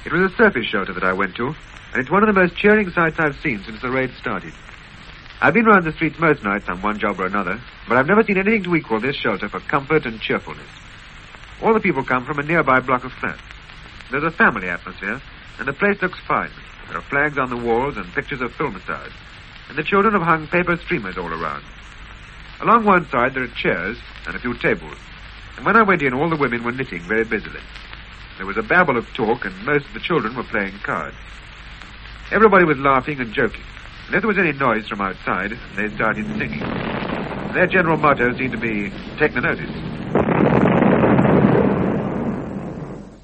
It was a surface shelter that I went to, and it's one of the most cheering sights I've seen since the raid started. I've been round the streets most nights on one job or another, but I've never seen anything to equal this shelter for comfort and cheerfulness. All the people come from a nearby block of flats. There's a family atmosphere, and the place looks fine. There are flags on the walls and pictures of film stars, and the children have hung paper streamers all around. Along one side there are chairs and a few tables, and when I went in all the women were knitting very busily. There was a babble of talk, and most of the children were playing cards. Everybody was laughing and joking, and if there was any noise from outside, they started singing. Their general motto seemed to be, take the notice.